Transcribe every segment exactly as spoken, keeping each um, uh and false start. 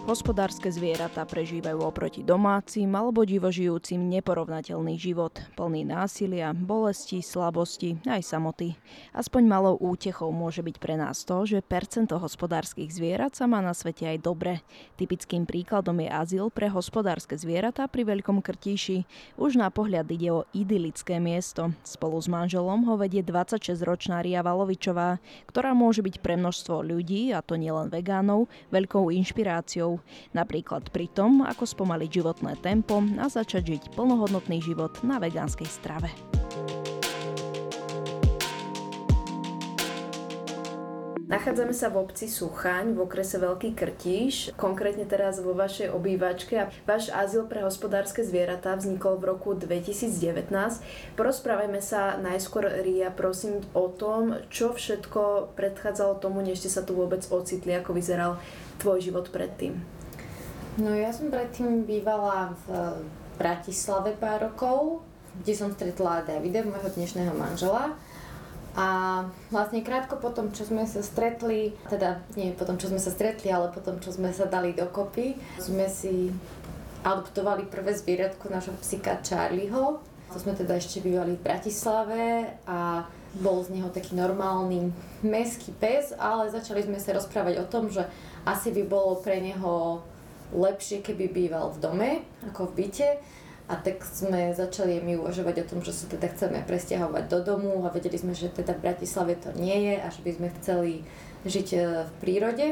Hospodárske zvieratá prežívajú oproti domácim alebo divožijúcim neporovnateľný život, plný násilia, bolesti, slabosti aj samoty. Aspoň malou útechou môže byť pre nás to, že percento hospodárskych zvierat sa má na svete aj dobre. Typickým príkladom je azyl pre hospodárske zvieratá pri Veľkom Krtíši. Už na pohľad ide o idylické miesto. Spolu s manželom ho vedie dvadsaťšesťročná Ria Valovičová, ktorá môže byť pre množstvo ľudí, a to nielen vegánov, veľkou inšpiráciou. Napríklad pri tom, ako spomaliť životné tempo a začať žiť plnohodnotný život na vegánskej strave. Nachádzame sa v obci Suchaň v okrese Veľký Krtíš, konkrétne teraz vo vašej obývačke. Váš azyl pre hospodárske zvieratá vznikol v roku dvetisícdevätnásť. Porozprávajme sa najskôr, Ria, prosím, o tom, čo všetko predchádzalo tomu, než ste sa tu vôbec ocitli, ako vyzeral tvoj život predtým. No ja som predtým bývala v Bratislave pár rokov, kde som stretla Davida, môjho dnešného manžela. A vlastne krátko po tom, čo sme sa stretli, teda nie po tom, čo sme sa stretli, ale po tom, čo sme sa dali dokopy, sme si adoptovali prvé zvieratko nášho psíka Charlieho. To sme teda ešte bývali v Bratislave a bol z neho taký normálny mestský pes, ale začali sme sa rozprávať o tom, že asi by bolo pre neho lepšie, keby býval v dome, ako v byte. A tak sme začali my uvažovať o tom, že sa teda chceme presťahovať do domu a vedeli sme, že teda v Bratislave to nie je a že by sme chceli žiť v prírode.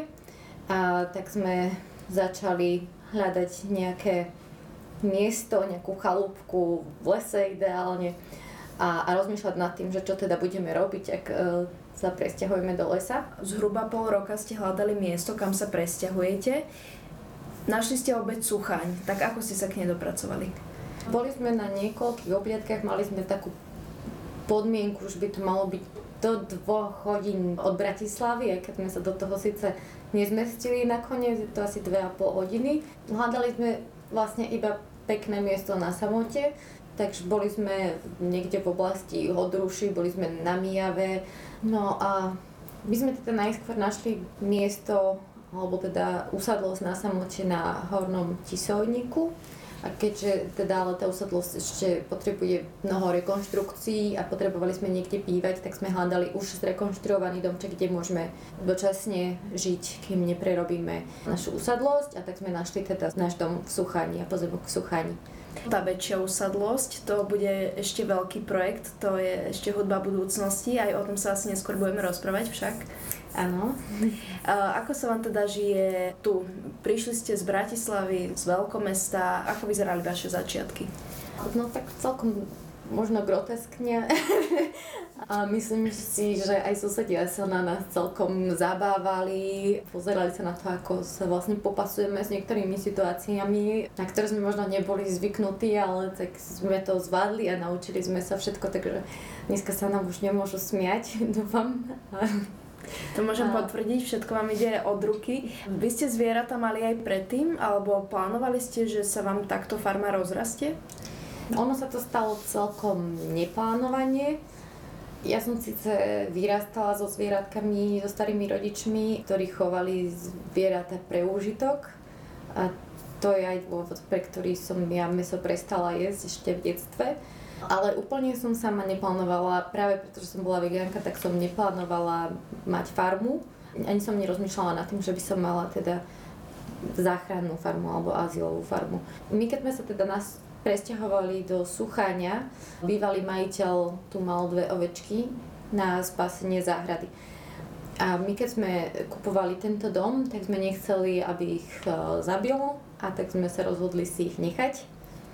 A tak sme začali hľadať nejaké miesto, nejakú chalúpku v lese ideálne a, a rozmýšľať nad tým, že čo teda budeme robiť, ak e, sa presťahujeme do lesa. Zhruba pol roka ste hľadali miesto, kam sa presťahujete. Našli ste obec Suchaň, tak ako ste sa k nej dopracovali? Boli sme na niekoľkých obliadkách, mali sme takú podmienku, že by to malo byť do dvoch hodín od Bratislavy, aj keď sme sa do toho síce nezmestili nakoniec, je to asi dve a pol hodiny. Hľadali sme vlastne iba pekné miesto na samote, takže boli sme niekde v oblasti Hodruši, boli sme na Mijave. No a my sme teda najskôr našli miesto, alebo teda usadlosť na samote na Hornom Tisovníku. A keďže teda ale tá usadlosť ešte potrebuje mnoho rekonštrukcií a potrebovali sme niekde bývať, tak sme hľadali už zrekonštruovaný domček, kde môžeme dočasne žiť, kým neprerobíme našu usadlosť. A tak sme našli teda náš dom v Suchani a pozemok v Suchani. Tá väčšia usadlosť, to bude ešte veľký projekt, to je ešte hudba budúcnosti, aj o tom sa asi neskôr budeme rozprávať však. Áno. Ako sa vám teda žije tu? Prišli ste z Bratislavy, z veľkomesta, ako vyzerali vaše začiatky? No tak celkom možno groteskne. A myslím si, že aj susedia sa na nás celkom zabávali. Pozerali sa na to, ako sa vlastne popasujeme s niektorými situáciami, na ktoré sme možno neboli zvyknutí, ale tak sme to zvládli a naučili sme sa všetko, takže dneska sa nám už nemôžu smiať, dúfam. To môžem a... potvrdiť, všetko vám ide od ruky. Vy ste zvieratá mali aj predtým, alebo plánovali ste, že sa vám takto farma rozrastie? Ono sa to stalo celkom neplánovanie. Ja som síce vyrastala so zvieratkami, so starými rodičmi, ktorí chovali zvieratá pre úžitok. A to je aj dôvod, pre ktorý som ja mäso prestala jesť ešte v detstve. Ale úplne som sama neplánovala, práve pretože som bola vegánka, tak som neplánovala mať farmu. Ani som nerozmýšľala nad tým, že by som mala teda záchrannú farmu alebo azylovú farmu. My keď sme sa teda nás presťahovali do Sucháňa, bývalý majiteľ tu mal dve ovečky na spasenie záhrady. A my keď sme kupovali tento dom, tak sme nechceli, aby ich zabil, a tak sme sa rozhodli si ich nechať.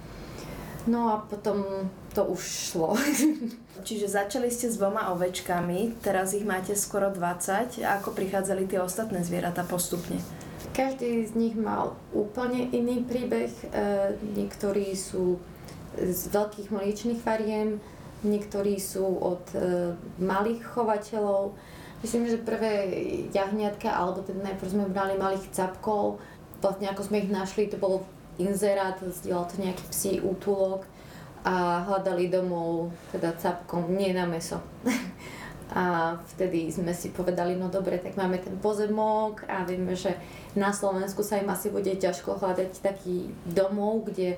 No a potom to už šlo. Čiže začali ste s dvoma ovečkami, teraz ich máte skoro dvadsať. A ako prichádzali tie ostatné zvieratá postupne? Každý z nich mal úplne iný príbeh. E, niektorí sú z veľkých mliečnych fariem, niektorí sú od e, malých chovateľov. Myslím, že prvé jahniatka, alebo teda najprv sme brali malých capkov. Vlastne ako sme ich našli, to bolo inzerát, zdieľal to nejaký psí útulok a hľadali domov teda capkom, nie na mäso. A vtedy sme si povedali, no dobre, tak máme ten pozemok a vieme, že na Slovensku sa im asi bude ťažko hľadať taký domov, kde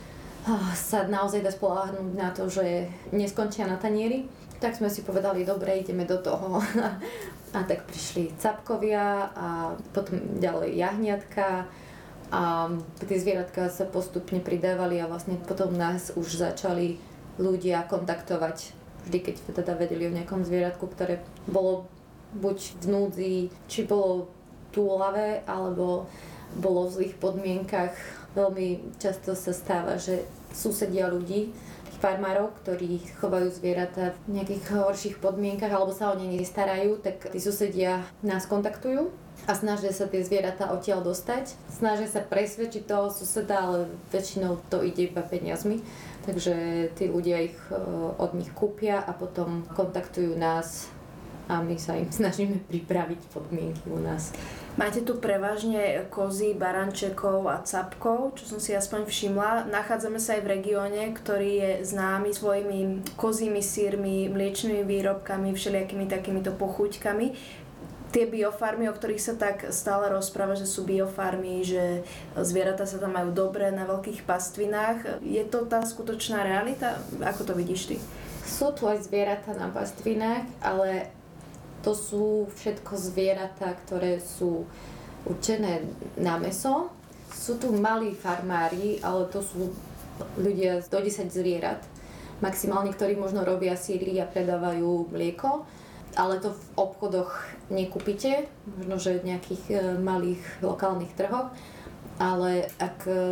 sa naozaj dá spoľahnúť na to, že neskončia na tanieri. Tak sme si povedali, dobre, ideme do toho. A tak prišli capkovia a potom ďalej jahniatka a tie zvieratka sa postupne pridávali a vlastne potom nás už začali ľudia kontaktovať. Vždy, keď teda vedeli o nejakom zvieratku, ktoré bolo buď v núdzi, či bolo túlavé, alebo bolo v zlých podmienkach. Veľmi často sa stáva, že susedia ľudí, tých farmárov, ktorí chovajú zvieratá v nejakých horších podmienkach alebo sa o ne nestarajú, tak tí susedia nás kontaktujú a snažia sa tie zvieratá odtiaľ dostať. Snažia sa presvedčiť toho suseda, ale väčšinou to ide iba peniazmi. Takže tí ľudia ich od nich kúpia a potom kontaktujú nás a my sa im snažíme pripraviť podmienky u nás. Máte tu prevažne kozy, barančekov a capkov, čo som si aspoň všimla. Nachádzame sa aj v regióne, ktorý je známy svojimi kozími sírmi, mliečnymi výrobkami, všelijakými takýmito pochuťkami. Tie biofarmy, o ktorých sa tak stále rozpráva, že sú biofarmy, že zvieratá sa tam majú dobre na veľkých pastvinách. Je to tá skutočná realita? Ako to vidíš ty? Sú tu aj zvieratá na pastvinách, ale to sú všetko zvieratá, ktoré sú určené na mäso. Sú tu malí farmári, ale to sú ľudia do desať zvierat. Maximálne, ktorí možno robia síry a predávajú mlieko. Ale to v obchodoch nekúpite, možno že v nejakých e, malých lokálnych trhoch, ale ak e,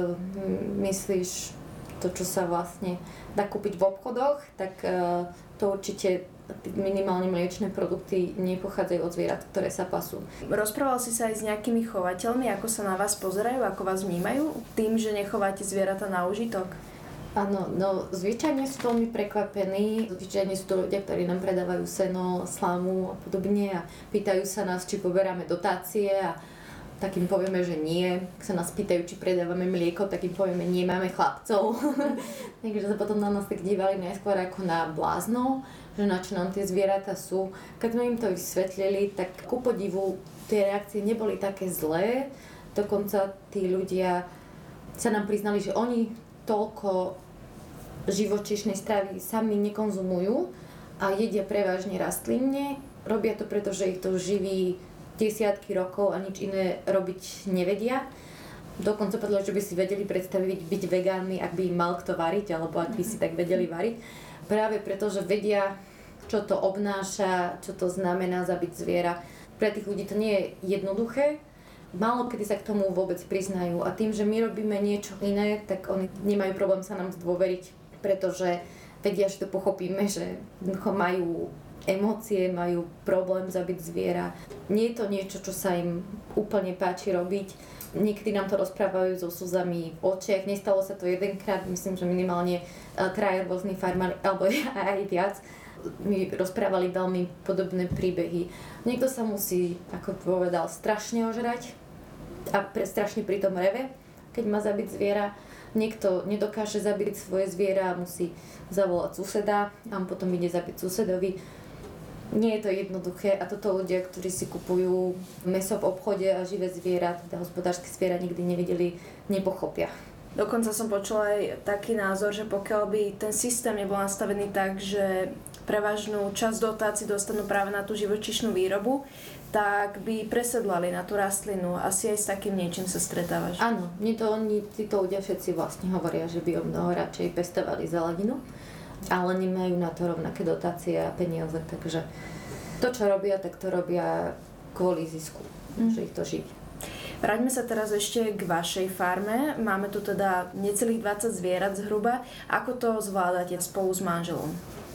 myslíš to, čo sa vlastne dá kúpiť v obchodoch, tak e, to určite minimálne mliečne produkty nepochádzajú od zvierat, ktoré sa pasú. Rozprával si sa aj s nejakými chovateľmi, ako sa na vás pozerajú, ako vás vnímajú, tým, že nechováte zvieratá na úžitok? Áno, no zvyčajne sú veľmi prekvapení, zvyčajne sú to ľudia, ktorí nám predávajú seno, slamu a podobne a pýtajú sa nás, či poberáme dotácie a tak im povieme, že nie. Ak sa nás pýtajú, či predávame mlieko, tak im povieme, nie, máme chlapcov. Takže sa potom na nás tak dívali najskôr ako na bláznov, že na čo nám tie zvieratá sú. Keď sme im to vysvetlili, tak ku podivu tie reakcie neboli také zlé. Dokonca tí ľudia sa nám priznali, že oni toľko živočíšnej stravy sami nekonzumujú a jedia prevažne rastlinne. Robia to, pretože ich to živí desiatky rokov a nič iné robiť nevedia. Dokonca povedali, že by si vedeli predstaviť byť vegánmi, ak by im mal kto variť, alebo ak by si tak vedeli variť. Práve preto, že vedia, čo to obnáša, čo to znamená zabiť zviera. Pre tých ľudí to nie je jednoduché. Málo kedy sa k tomu vôbec priznajú a tým, že my robíme niečo iné, tak oni nemajú problém sa nám zdôveriť, pretože vedia, že to pochopíme, že majú emócie, majú problém zabiť zviera. Nie je to niečo, čo sa im úplne páči robiť. Niekedy nám to rozprávajú so slzami v očiach. Nestalo sa to jedenkrát, myslím, že minimálne traja rôzni farmári, alebo aj viac, mi rozprávali veľmi podobné príbehy. Niekto sa musí, ako povedal, strašne ožrať a pre, strašne pri tom reve, keď má zabiť zviera. Niekto nedokáže zabiť svoje zviera a musí zavolať suseda a on potom ide zabiť susedovi. Nie je to jednoduché a toto ľudia, ktorí si kupujú mäso v obchode a živé zviera, teda hospodárske zviera nikdy nevideli, nepochopia. Dokonca som počula aj taký názor, že pokiaľ by ten systém nebol nastavený tak, že prevažnú časť dotácií dostanú práve na tú živočíšnu výrobu, tak by presedlali na tú rastlinu. Asi aj s takým niečím sa stretávaš. Áno, mne to oni, títo ľudia všetci vlastne hovoria, že by o mnoho radšej pestovali zeleninu, ale nemajú na to rovnaké dotácie a peniaze, takže to, čo robia, tak to robia kvôli zisku, mm. že ich to živí. Vráťme sa teraz ešte k vašej farme. Máme tu teda necelých dvadsať zvierat zhruba. Ako to zvládate spolu s manželom?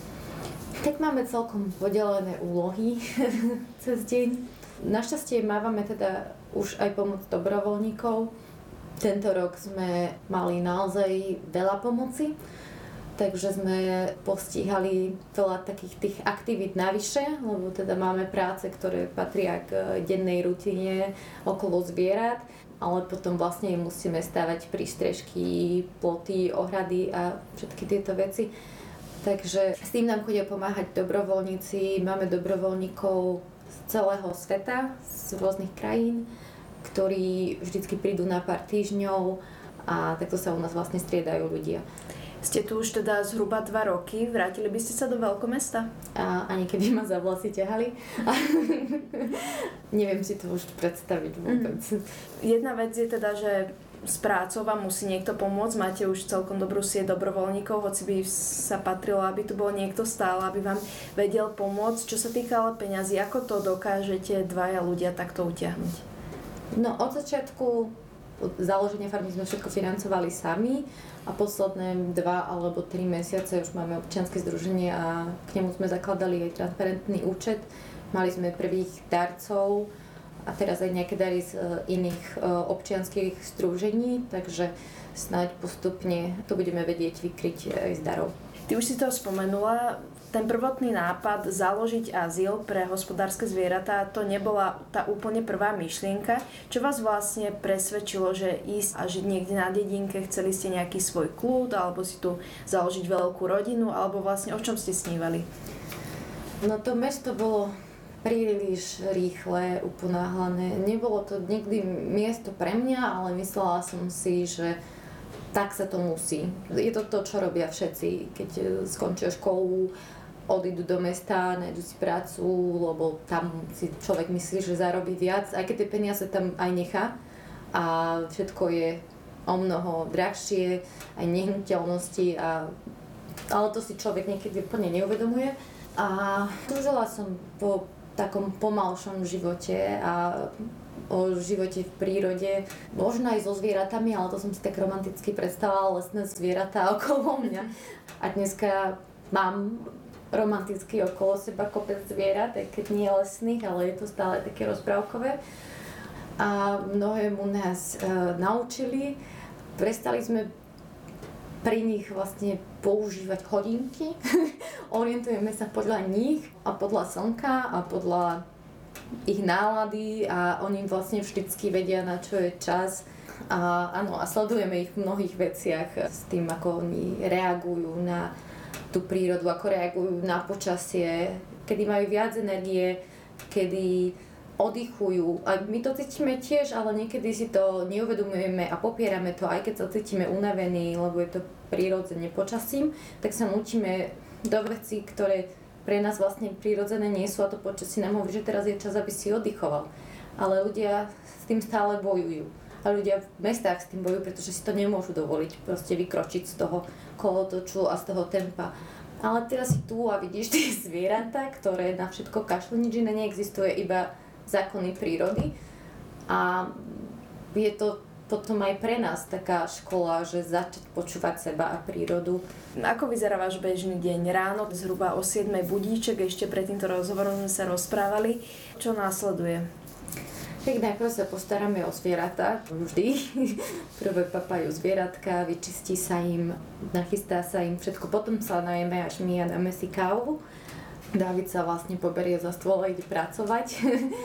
Tak máme celkom podelené úlohy cez deň. Našťastie mávame teda už aj pomoc dobrovoľníkov. Tento rok sme mali naozaj veľa pomoci, takže sme postíhali veľa takých tých aktivít navyše, lebo teda máme práce, ktoré patria k dennej rutine okolo zvierat, ale potom vlastne musíme stavať prístrežky, ploty, ohrady a všetky tieto veci. Takže s tým nám chodia pomáhať dobrovoľníci, máme dobrovoľníkov z celého sveta, z rôznych krajín, ktorí vždycky prídu na pár týždňov a takto sa u nás vlastne striedajú ľudia. Ste tu už teda zhruba dva roky, vrátili by ste sa do veľkomesta? A ani keby ma za vlasy ťahali. Neviem si to už predstaviť vôbec. Mm. Jedna vec je teda, že s prácou vám musí niekto pomôcť, máte už celkom dobrú sieť dobrovoľníkov, hoci by sa patrilo, aby tu bol niekto stále, aby vám vedel pomôcť. Čo sa týka ale peňazí, ako to dokážete dvaja ľudia takto utiahnuť? No od začiatku, od založenia farmy sme všetko financovali sami a posledné dva alebo tri mesiace už máme občianske združenie a k nemu sme zakladali aj transparentný účet. Mali sme prvých darcov a teraz aj nejaké dary z iných občianskych združení, takže snáď postupne to budeme vedieť vykryť aj z darov. Ty už si to spomenula, ten prvotný nápad založiť azyl pre hospodárske zvieratá, to nebola tá úplne prvá myšlienka. Čo vás vlastne presvedčilo, že ísť a žiť niekde na dedinke, chceli ste nejaký svoj kľud, alebo si tu založiť veľkú rodinu, alebo vlastne o čom ste snívali? No to mesto bolo príliš rýchle, uponáhlané. Nebolo to nikdy miesto pre mňa, ale myslela som si, že tak sa to musí. Je to to, čo robia všetci, keď skončia školu, odídu do mesta, nájdu si prácu, lebo tam si človek myslí, že zarobí viac, aj keď tie peniaze tam aj nechá a všetko je o mnoho drahšie, aj nehnuteľnosti, a, ale to si človek niekedy úplne neuvedomuje. A túžila som po takom pomalšom živote a o živote v prírode, možno aj so zvieratami, ale to som si tak romanticky predstavovala, lesné zvieratá okolo mňa. A dneska mám romanticky okolo seba kopec zvierat, aj keď nie lesných, ale je to stále také rozprávkové. A mnohému nás e, naučili. Prestali sme pri nich vlastne používať hodinky. Orientujeme sa podľa nich a podľa slnka a podľa ich nálady a oni vlastne vždycky vedia, na čo je čas. A áno, a sledujeme ich v mnohých veciach s tým, ako oni reagujú na tú prírodu, ako reagujú na počasie, kedy majú viac energie, kedy oddychujú. A my to cítime tiež, ale niekedy si to neuvedomujeme a popierame to, aj keď sa cítime unavení, lebo je to prirodzene počasím, tak sa nútime do vecí, ktoré pre nás vlastne prirodzené nie sú, a to počasie nám hovorí, že teraz je čas, aby si oddychoval. Ale ľudia s tým stále bojujú. A ľudia v mestách s tým bojujú, pretože si to nemôžu dovoliť, proste vykročiť z toho kolotoču a z toho tempa. Ale teraz si tu a vidíš tie zvieratá, ktoré na všetko kašľú, nič iné neexistuje, iba zákony prírody. A je to potom aj pre nás taká škola, že začať počúvať seba a prírodu. Ako vyzerá váš bežný deň? Ráno zhruba o siedmej budíček, ešte pred týmto rozhovorom sme sa rozprávali. Čo následuje? Tak najprv sa postaráme o zvieratá, vždy. Prvé papajú zvieratka, vyčistí sa im, nachystá sa im všetko, potom sa najeme až my a dáme si kávu. Dávid sa vlastne poberie za stôl a ide pracovať.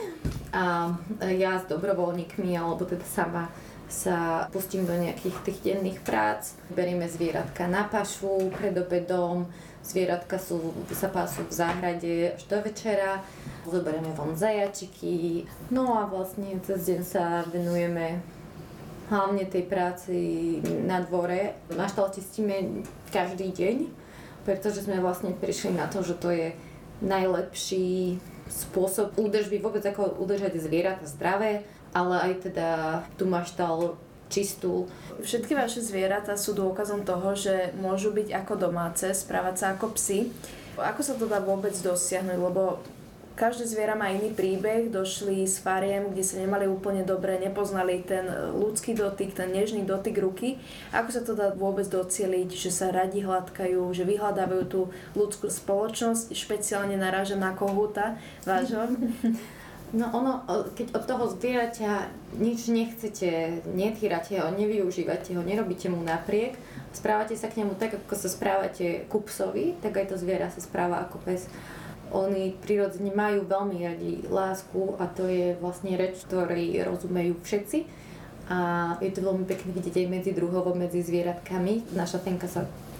A ja s dobrovoľníkmi, alebo teda sama sa pustím do nejakých tých denných prác. Berieme zvieratka na pašu pred obedom, zvieratka sú, sa pású v záhrade až do večera. Zoberieme von zajačiky. No a vlastne cez deň sa venujeme hlavne tej práci na dvore. Maštál čistíme každý deň, pretože sme vlastne prišli na to, že to je najlepší spôsob údržby, vôbec ako udržať zvieratá zdravé, ale aj teda tu maštál čistú. Všetky vaše zvieratá sú dôkazom toho, že môžu byť ako domáce, správať sa ako psi. Ako sa to dá vôbec dosiahnuť, lebo každé zviera má iný príbeh, došli z fariem, kde sa nemali úplne dobre, nepoznali ten ľudský dotyk, ten nežný dotyk ruky. Ako sa to dá vôbec docieliť, že sa radi hladkajú, že vyhľadávajú tú ľudskú spoločnosť, špeciálne narážam na kohúta vášho? No ono, keď od toho zvieraťa nič nechcete, netýrate ho, nevyužívate ho, nerobíte mu napriek, správate sa k nemu tak, ako sa správate ku psovi, tak aj to zviera sa správa ako pes. Oni prirodzene majú veľmi radi lásku a to je vlastne reč, ktorej rozumejú všetci. A je to veľmi pekné vidieť aj medzi druhovo, medzi zvieratkami. Naša Tenka sa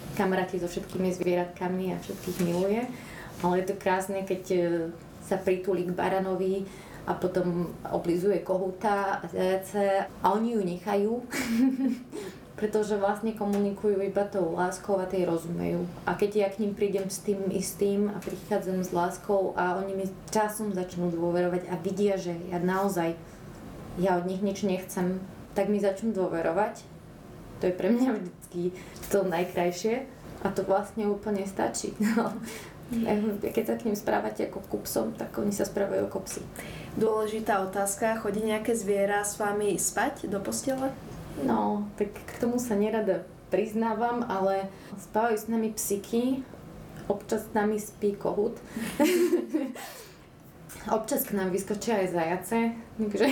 kamaráti so všetkými zvieratkami a všetkých miluje. Ale je to krásne, keď sa pritulí k baranovi a potom oblizuje kohúta a zajace a oni ju nechajú, pretože vlastne komunikujú iba tou láskou a tej rozumejú. A keď ja k ním prídem s tým istým a prichádzam s láskou a oni mi časom začnú dôverovať a vidia, že ja naozaj ja od nich nič nechcem, tak mi začnú dôverovať. To je pre mňa vždycky to najkrajšie a to vlastne úplne stačí. Keď sa k ním správate ako ku psom, tak oni sa správajú ako psi. Dôležitá otázka, chodí nejaké zviera s vami spať do postele? No, tak k tomu sa nerada priznávam, ale spávajú s nami psíky, občas s nami spí kohút. Občas k nám vyskočia aj zajace, takže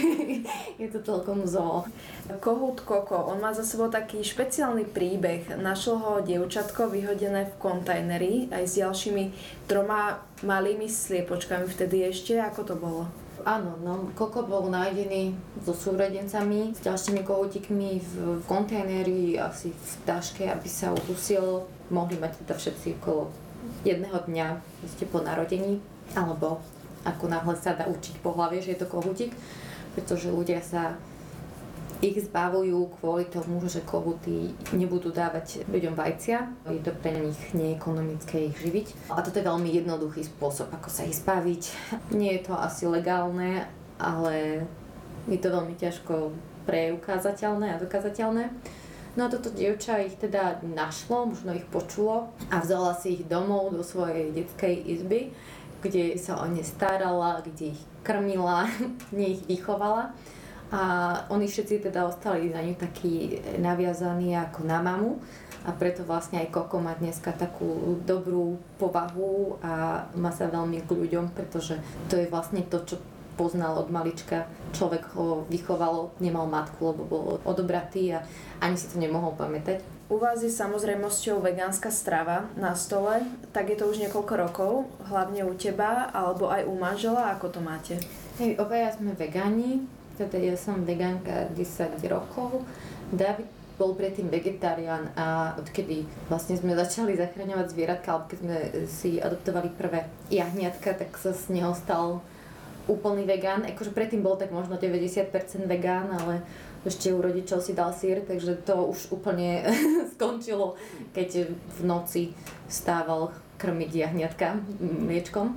je to celkom zoo. Kohút Koko, on má za sebou taký špeciálny príbeh. Našlo ho dievčatko vyhodené v kontajneri aj s ďalšími troma malými sliepočkami vtedy ešte. Ako to bolo? Áno, no, Koko bol nájdený so súrodencami, s ďalšími kohútikmi v, v kontajneri, asi v taške, aby sa udusil. Mohli mať teda všetci okolo jedného dňa ešte po narodení, alebo ako náhle sa dá učiť po hlave, že je to kohútik, pretože ľudia sa ich zbavujú kvôli tomu, že kohúty nebudú dávať ľuďom vajcia. Je to pre nich neekonomické ich živiť. A toto je veľmi jednoduchý spôsob, ako sa ich zbaviť. Nie je to asi legálne, ale je to veľmi ťažko preukázateľné a dokázateľné. No a toto dievča ich teda našlo, možno ich počulo a vzala si ich domov do svojej detskej izby, kde sa o ne starala, kde ich krmila, kde ich vychovala. A oni všetci teda ostali na ňu takí naviazaní ako na mamu. A preto vlastne aj Koko má dneska takú dobrú povahu a má sa veľmi k ľuďom, pretože to je vlastne to, čo poznal od malička. Človek ho vychoval, nemal matku, lebo bol odobratý a ani si to nemohol pamätať. U vás je samozrejmosťou vegánska strava na stole, tak je to už niekoľko rokov, hlavne u teba, alebo aj u manžela, ako to máte? Hej, obaja sme vegáni, teda ja som vegánka desať rokov, David bol predtým vegetarián a odkedy vlastne sme začali zachraňovať zvieratka, alebo keď sme si adoptovali prvé jahniatka, tak sa z neho stal úplný vegán. Akože predtým bol tak možno deväťdesiat percent vegán, ale ešte u rodičov si dal syr, takže to už úplne skončilo, keď v noci vstával krmiť jahniatka mliečkom.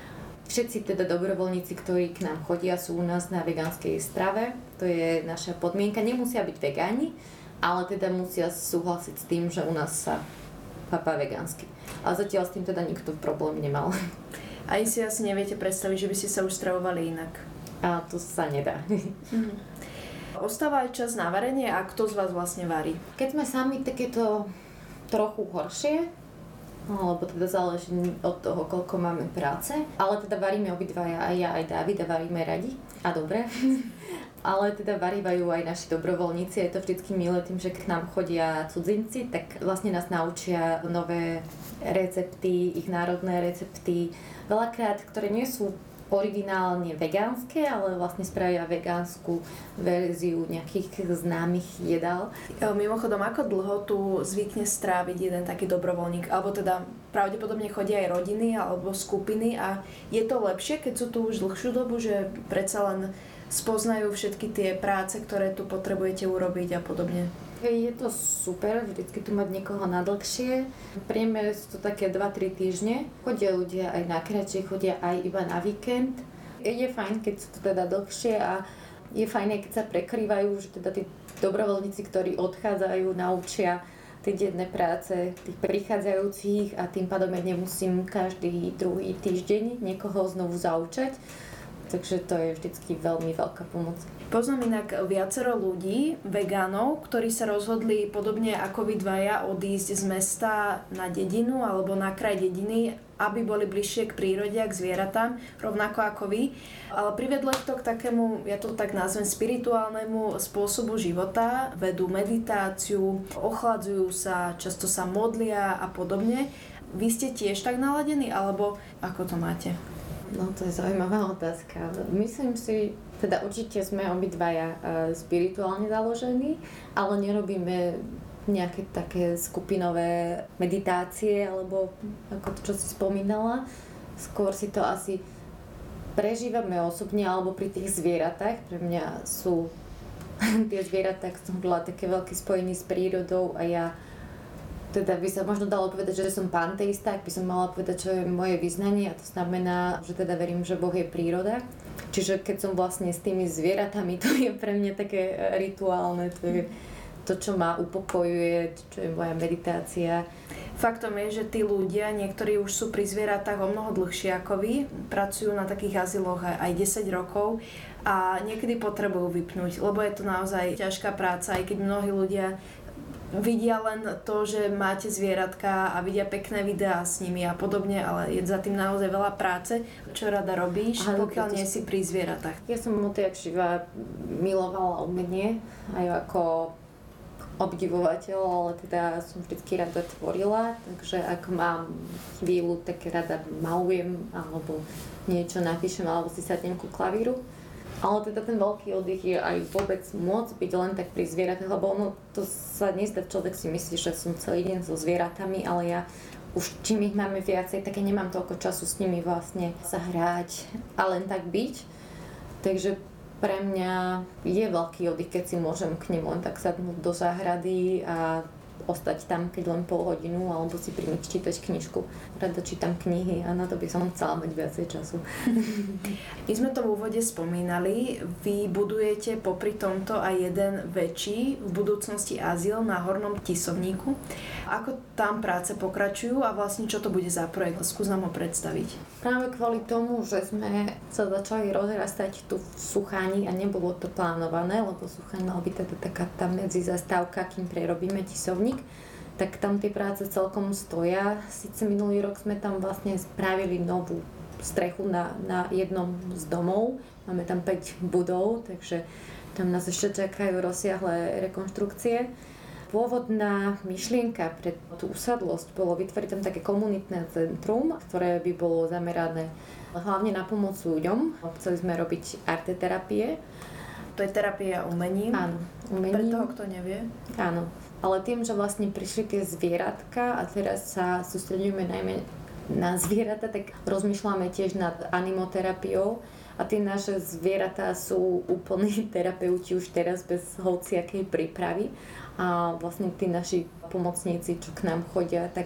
Všetci teda dobrovoľníci, ktorí k nám chodia, sú u nás na vegánskej strave. To je naša podmienka. Nemusia byť vegáni, ale teda musia súhlasiť s tým, že u nás sa papá vegánsky. A zatiaľ s tým teda nikto problém nemal. A si asi neviete predstaviť, že by ste sa už stravovali inak? A to sa nedá. Mhm. Ostáva aj čas na varenie a kto z vás vlastne varí? Keď sme sami, tak je to trochu horšie, lebo teda záleží od toho, koľko máme práce. Ale teda varíme obidvaja, aj ja, aj Dávid, a varíme radi. A dobre. Ale teda varívajú aj naši dobrovoľníci. Je to vždycky milé tým, že k nám chodia cudzinci, tak vlastne nás naučia nové recepty, ich národné recepty. Veľakrát, ktoré nie sú originálne vegánske, ale vlastne spravia vegánsku verziu nejakých známych jedál. Mimochodom, ako dlho tu zvykne stráviť jeden taký dobrovoľník? Alebo teda pravdepodobne chodia aj rodiny alebo skupiny a je to lepšie, keď sú tu už dlhšiu dobu, že predsa len spoznajú všetky tie práce, ktoré tu potrebujete urobiť a podobne? Je to super, vždycky tu mať niekoho na dlhšie. Priemere sú to také dva tri týždne. Chodia ľudia aj na kratšie, chodia aj iba na víkend. Je fajn, keď sú to teda dlhšie a je fajn, keď sa prekrývajú, že teda tí dobrovoľníci, ktorí odchádzajú, naučia tie denné práce tých prichádzajúcich a tým pádom ja nemusím každý druhý týždeň niekoho znovu zaučať. Takže to je vždycky veľmi veľká pomoc. Poznám inak viacero ľudí, vegánov, ktorí sa rozhodli podobne ako vy dvaja odísť z mesta na dedinu alebo na kraj dediny, aby boli bližšie k prírode a k zvieratám, rovnako ako vy. Ale privedlo ich to k takému, ja to tak nazvem, spirituálnemu spôsobu života. Vedú meditáciu, ochladzujú sa, často sa modlia a podobne. Vy ste tiež tak naladení, alebo ako to máte? No to je zaujímavá otázka. Myslím si, teda určite sme obidvaja spirituálne založení, ale nerobíme nejaké také skupinové meditácie, alebo ako to, čo si spomínala. Skôr si to asi prežívame osobne, alebo pri tých zvieratách. Pre mňa sú tie zvieratá, som bola také veľké spojenie s prírodou a ja teda by sa možno dalo povedať, že som panteista, ak by som mala povedať, čo je moje vyznanie, a to znamená, že teda verím, že Boh je príroda. Čiže keď som vlastne s tými zvieratami, to je pre mňa také rituálne, to je to, čo ma upokojuje, čo je moja meditácia. Faktom je, že tí ľudia, niektorí už sú pri zvieratách o mnoho dlhšie ako vy, pracujú na takých azyloch aj desať rokov a niekedy potrebujú vypnúť, lebo je to naozaj ťažká práca, aj keď mnohí ľudia vidia len to, že máte zvieratka a vidia pekné videá s nimi a podobne, ale je za tým naozaj veľa práce. Čo rada robíš, Aha, pokiaľ nie si pri zvieratách? Ja som odjak živa milovala umenie, aj ako obdivovateľ, ale teda som vždycky rada tvorila, takže ak mám chvíľu, tak rada malujem alebo niečo napíšem alebo si sadnem ku klavíru. Ale teda ten veľký oddych je aj vôbec môcť byť len tak pri zvieratách, lebo ono to sa nezdá, človek si myslí, že som celý deň so zvieratami, ale ja už čím ich máme viacej, tak ja nemám toľko času s nimi vlastne sa hrať a len tak byť. Takže pre mňa je veľký oddych, keď si môžem k nim len tak sadnúť do záhrady a ostať tam, keď len pol hodinu, alebo si pri nich čítať knižku. Rada čítam knihy a na to by som chcela mať viacej času. My sme to v úvode spomínali, vy budujete popri tomto aj jeden väčší v budúcnosti azyl na Hornom Tisovníku. Ako tam práce pokračujú a vlastne čo to bude za projekt? Skús nám ho predstaviť. Práve kvôli tomu, že sme sa začali rozrastať tu v Sucháni a nebolo to plánované, lebo Suchaň mal byť teda taká tá medzizastávka, kým prerobíme Tisovník, tak tam tie práce celkom stoja. Sice minulý rok sme tam vlastne spravili novú strechu na, na jednom z domov. Máme tam päť budov, takže tam nás ešte čakajú rozsiahle rekonštrukcie. Pôvodná myšlienka pre tú usadlosť bolo vytvoriť tam také komunitné centrum, ktoré by bolo zamerané hlavne na pomoc ľuďom. Chceli sme robiť arteterapie. To je terapia umením? Áno, umením. Pre toho, kto nevie? Áno, ale tým, že vlastne prišli tie zvieratka a teraz sa sústredujeme najmä na zvieratá, tak rozmýšľame tiež nad animoterapiou. A tie naše zvieratá sú úplní terapeuti už teraz bez hociakej prípravy. A vlastne tí naši pomocníci, čo k nám chodia, tak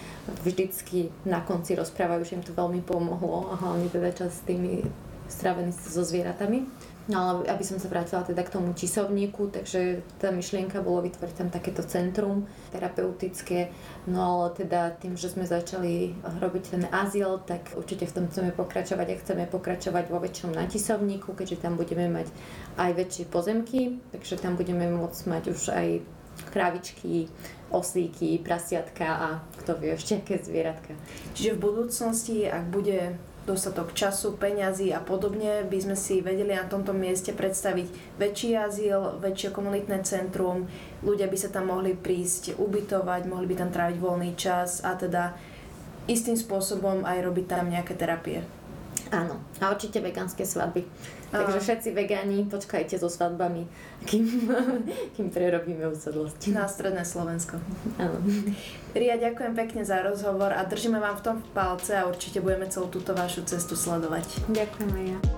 vždycky na konci rozprávajú, že im to veľmi pomohlo a hlavne teda čas s tými strávený so zvieratami. No ale aby som sa vrátila teda k tomu Tisovníku, takže tá myšlienka bolo vytvoriť tam takéto centrum terapeutické, no ale teda tým, že sme začali robiť ten azyl, tak určite v tom chceme pokračovať a chceme pokračovať vo väčšom na Tisovníku, keďže tam budeme mať aj väčšie pozemky, takže tam budeme môcť mať už aj krávičky, oslíky, prasiatka a kto vie ešte aké zvieratka. Čiže v budúcnosti, ak bude dostatok času, peňazí a podobne, by sme si vedeli na tomto mieste predstaviť väčší azyl, väčšie komunitné centrum, ľudia by sa tam mohli prísť ubytovať, mohli by tam tráviť voľný čas a teda istým spôsobom aj robiť tam nejaké terapie. Áno, a určite vegánske svadby. Takže všetci vegáni, počkajte so svadbami, kým, kým prerobíme usadlosť. Na stredné Slovensko. Áno. Ria, ďakujem pekne za rozhovor a držíme vám v tom palce a určite budeme celú túto vašu cestu sledovať. Ďakujem aj ja.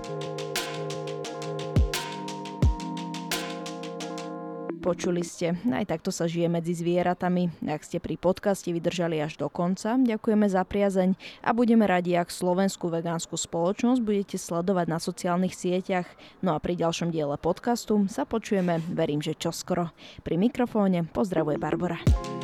Počuli ste, aj takto sa žije medzi zvieratami. Ak ste pri podcaste vydržali až do konca, ďakujeme za priazeň a budeme radi, ak slovenskú vegánsku spoločnosť budete sledovať na sociálnych sieťach. No a pri ďalšom diele podcastu sa počujeme, verím, že čoskoro. Pri mikrofóne pozdravuje Barbora.